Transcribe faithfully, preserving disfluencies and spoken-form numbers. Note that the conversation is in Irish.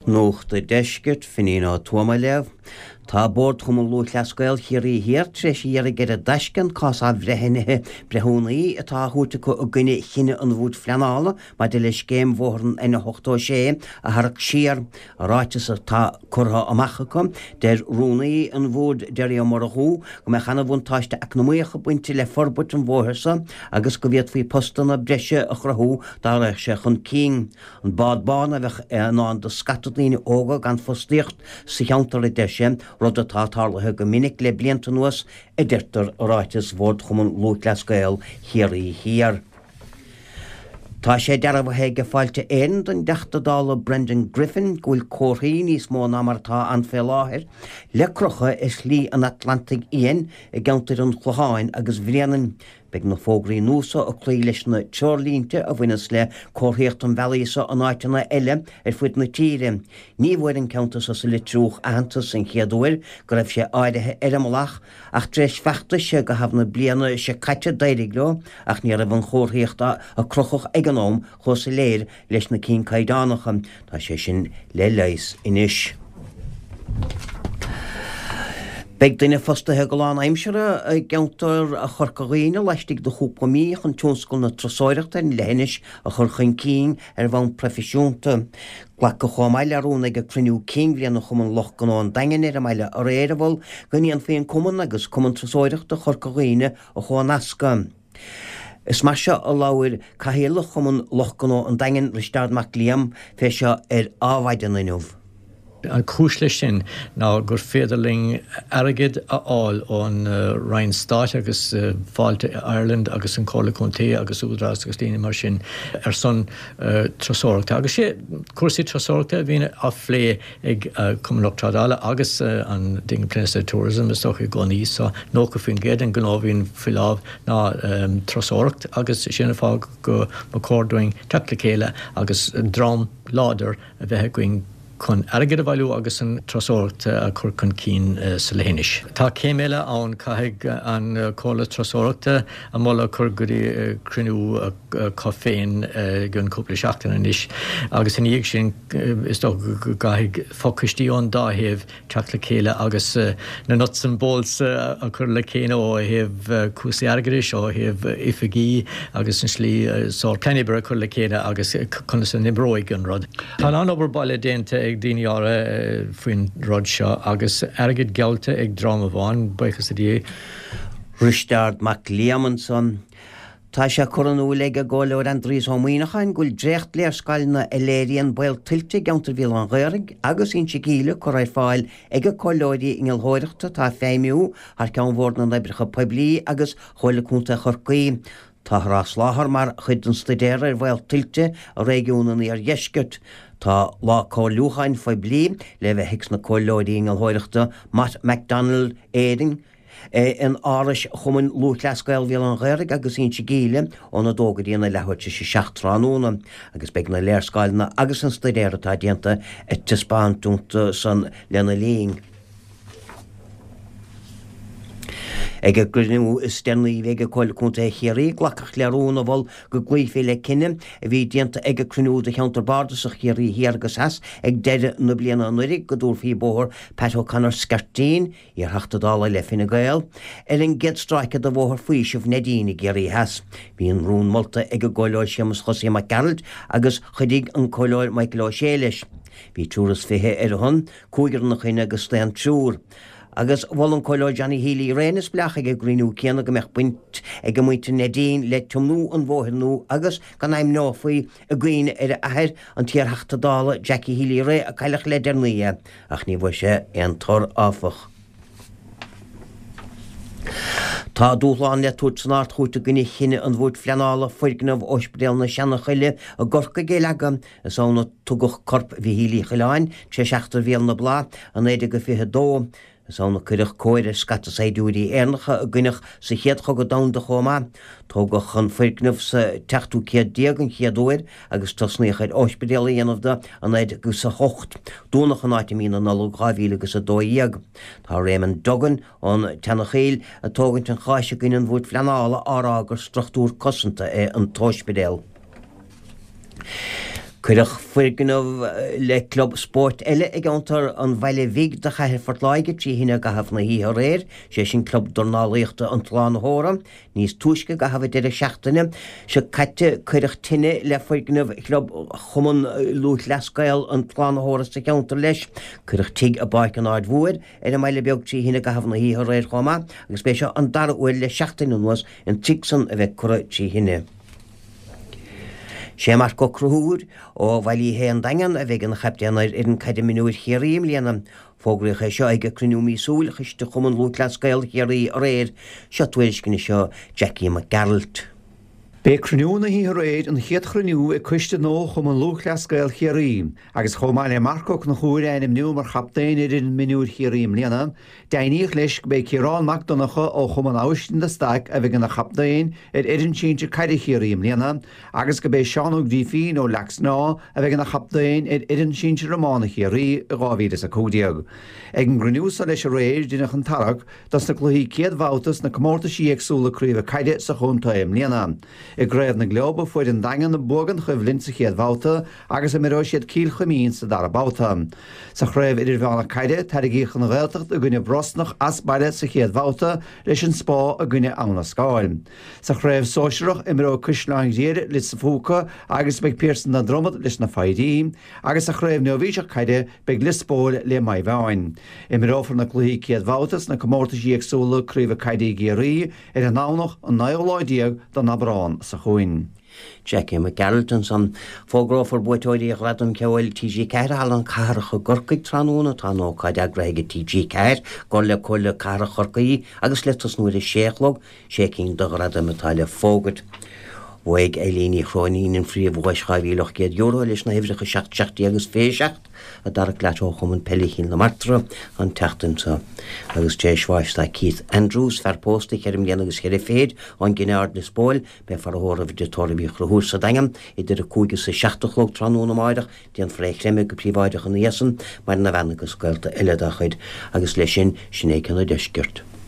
Nóch de deisgurt finí á tuamailev, tá bord chumul lú leascail chiarí hir treis iar gur a deisgan cás a bhrehinithe brehúnaí atá thuúta go gine chinine an bhút fleanála, má de leis céim bhórn ina hochtó sé a thar siar a ráitis tá chutha amachchacum, der rúnaí an bhúd deirí mar a hú, go me chana bhún táiste economíocha buinte le forbut an bhórsa, agus go bhíad faoi postanna breise a chrathú dá leis sé chun cín. An bad bán a bheith ná an do scatadlíine óga gan fostíocht sa cheantar i deise, rud atá tálathe go minic le blianta nuas i deirtar ráitis bhórd chuman lúthleascail hiarí hir. Tá sé dearbhathe go fáilte éan don deachtadála Brendan Griffin gúil cóthaí níos mó ná martá an fé láthir, le crocha is lí an Atlantic Ian i gceantar an chluháin agus bhríanaan. Beg na fógraí núsa a clí leis na teorlínte a bhuinas le cóthaíocht an bhealaíosa an áiteanna eile ar fuid na tíre. Ní bhfuir an ceantas as le trúch aantas an chiadúir go raibh sé áirithe irimlach ach treis feachta se go habh na bliana se caite deiregló ach ní raibh an chóthaíochta a crochach ag an óm chus sa léir leis na cín caidánacha tá sé sin le leis inis. Beg duine fostathe go lán aimseire a geantar a chorcaghine leistigh do chúpamíoch an túnscoil na trosáireachta in lehénis a chorchain cín ar bhain profisiúnta. Gla go chomáile arúna go cruniú cín bhíanana chuman loch gan an dagan ar a meile ar éireabhil go níon féin cuman agus cuman trosáireachta chorcaghine a chuan asca. Is mar seo a láir caihéala chuman loch gan an dagan risteard mac líam fé seo ar áhaidan inmh. An cúisle sin ná gur féidirling airgid a áil ón uh, Ryan State agus uh, fáilte Ireland agus an Comhairle Contae agus údrás agus daoine mar sin ar son uh, trasóireachta. Agus sé cuasaí trasóireachta bhíine a phlé ag uh, Cumann Trádála agus uh, an ding Prince Tourism is socha go níos so nó go fin géad an gnáhín filáh ná um, trasóireacht agus sinna fá go macordúing teplacéile agus drám láidir a bheith going chun airgid a bhailú agus an trasóireachta a chur chun cín uh, sa lehénis. Tá céiméile ann caithfidh an uh, comhairle trasóireachta a mula chur gurí uh, cruinniú uh, uh, coféin uh, gon cúpla seachtainna níos agus in dhéag sin uh, is dó go gaithfidh focustíón dáhéamh teach le céile agus uh, na nuts and bolts uh, a chur le céine ó héamh uh, cúsaí airgairis ó héamh uh, ifigí agus an slí uh, sár Pennybar a chur le céine agus uh, chun san nimróig an rud. Tá an obair baile déanta ag daoine ára uh, faoin rud seo agus airgid gealta ag drama bháin buchas a dí. Risteard mac Liamanson. Tá sé churanú le a gáile an drís ómíochain gúil drécht léir scailna a léiríon bail tiltte geantar bhíal an ghairg agus in sigíle chu raibh fáil ag a choilóirí ingeal hóireachta tá féimiú ar ceann bhórna na bricha poiblí agus choilechúnta chorcaí. Tá rás láthar mar chud an stadéir ar bhil tiltte a régiúnan ar dheiscut. Tá lá cóilúchain foiblí le bheith hics na choilóirí ingeal hóireachta Matt McDonald Éing in áris chumann lúthleascail bhíal an ghairg agus in sigíle ó na dógadíonna lehairte sé seachtránúna agus beag na léirscailna agus an stadéir atá déanta i tispáintúnta san lena líing. Ag a gruniú is stennaí bheith a Comhairle Contae chiarí glacach learúna bhil go gcuithfé le cinenne a bhí déanta ag a cruniú de cheantar bardas a chiarí hir agus has ag deire na bliana nuirig go dúr fí bóthir Pat O'Connor scartín ar heachtadála le Fine Gael ar an gcéad stráice do bhóthir faoi sibh nadíine géirí has. Bhíon rún molta ag a gáileáil seamas José McGarald agus chudig an choileáil Michael O'Shea. Bhí túras fithe ar a hon cúigar na chuine agus sléan trúr. Agus bhil an choileáil Johnny Healy rénas bleach ag a grínú céanna go meach buint ag go muinte nadín le tumnú an bmhóthirnú agus gan aim ná faoi a gcuine ar a athir an tíar heachtadála Jackie Healy ré a cailech le dernaí ach ní bhfuil sé an tor áfach. Tá dúláán le tuairt san áirt chuirte gine chinine an bhút fleanála foignamh ospidéal na seanna chuile a gorca géile agam is ána tugach corp bhí Healy chuileáin sé seachtar bhéal na blá an éidir go fithe dó. Is ána cuireach cóire scata éadúirí éarnacha a gcuineach sa chéadcha go dam de chomá, tógach an foignamh sa techtú céad déag an chéadúir agus tosnaíchaid ospidéala dhéanamhda an éid agus sa hocht. Dúnach an áite mína nalú gáhíle agus a dóíag. Tá Raymond Duggan an tenachéil a tógant an cháise gine bhút fleanála árágur strachtúr cosanta é an tóspidéal. Cuireach fuireanmh le club sport eile ag antar an bhaile bhíg de chaithir fortlaige trí hína gahaf na hí réir, sé sin club dornálaíochta an tlán hóram, níos túisce gahaf de seachtaine, se caite cuireach tinine le fuireanmh club chuman lúth lescail an tlán hóras sa ceantar leis, cuireach tig a baich an áid bhuair, ar a meile beag trí hína gahaf na hí réir chuma, agus spéisio an dar uair le seachtaine nuas an tigsan a bheith cura trí híine. sé mar go cruúr ó bhailí hé an dagan a bheith an chapteanir ar an caiide minúir chéiríim líanam, fógracha seo ag cruú mí súil chuiste chuman lúthlascail chéirí a réir, seo tuairiscinna seo Jackie McGarrett. Bé cruniúna hí réid an chiad chruniú i cuiste nó chum an lúchlascail chéiríim, agus chomáin é marcoch na chúir einnim nniu mar chaptéin ar an minúr chéiríim líanam, daoíoch leis bé Ciarán Macdonacha ó chum an áistin de staig a bheith an na chaptéin ar idirn tínte caiide chéiríim líanam, agus go bé seanúg dífín ó lex ná a bheith an na chaptéin ar idirn tínte romána chéirí a gáhídas a códiag. Ag an gruniúsa leis a réir dúnach an tarach, das na chluí céad bhautas na comórta sí agsúla críomh caiide sa chuntaim líanam. I gréibh na gleoba fuair an dagan na bogan chuh linsa chéad bhauta agus a miró siad cíl chumín sa dar a bauta. Sa chréibh idir bheanna caiide tar a gíchan na bhiltecht a gine brosnach as baile sa chéad bhauta leis an spá a gine anna scáil. Sa chréibh sóisireach i miró cúisleáin déir lit sa fúca agus beag Pearson na dromad leis na fáidí, agus sa chréibh neomhíseach caiide beag lispóil le mai bhain. I mirófar na cluí céad bhautas na comórta sí agsúla críomh caiide géirí ar an nánach an naoláidíag don nabrán sa chuin. Jackie McGarrett san fógrófar buitóirí a radam ceil T G ceir all an carcha gorcaig tránúna tá nó caiid agraige T G ceir go le chuile cara chorcaí agus letas nuair i séchlog sé cin do radam atáile fógad. Bhuaig élíní chráinín in fríomh bhuaischaílach géad euro leis na hifricha seacht seachtaí agus féiseacht a dar gleat ó chum an pellichín na martra an teachtansa. Agus té sváistá Keith Andrews ferpósta cheirm léana agus chéir féad an ggineard na spóil be far hóra viditóri bí chruhúr sa dangam idir a cúgus sa seachtachlog tránúna máideach dí an fréichlemme go príomháideach an éasan mar na bhenagus scoilta eiledachaid agus leis sin sin écan a deisgirt.